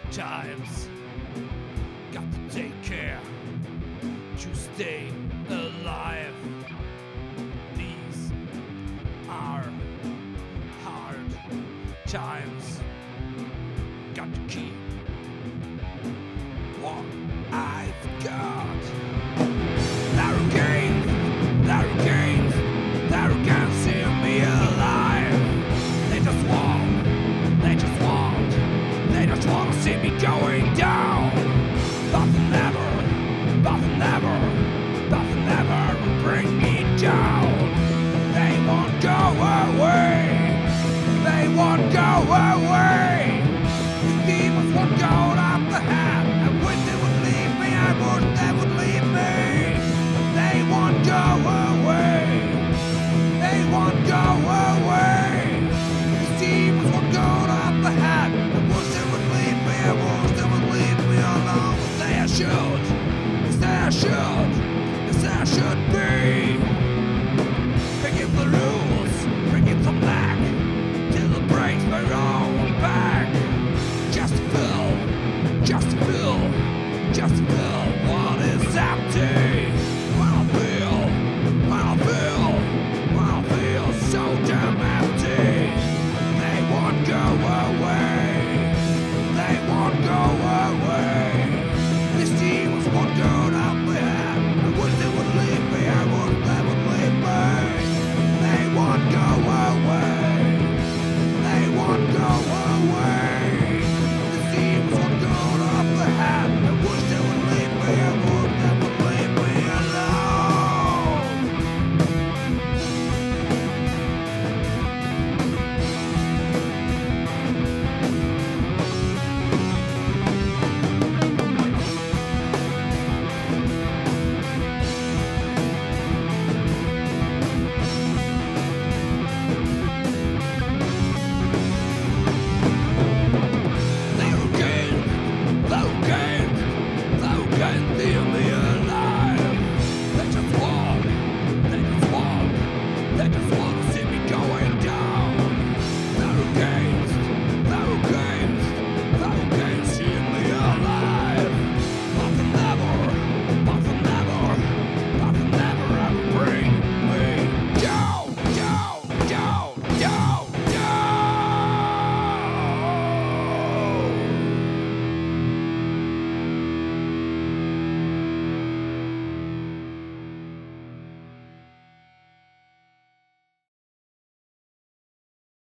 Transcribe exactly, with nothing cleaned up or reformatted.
times. Got to take care to stay alive. These are hard times. Got to keep what I've got. There games, there games, there can't see me alive. They just want, they just want, they just want to see me going down. But never, but never, but never will bring me down. They won't go away, they won't go away. The demons won't go away.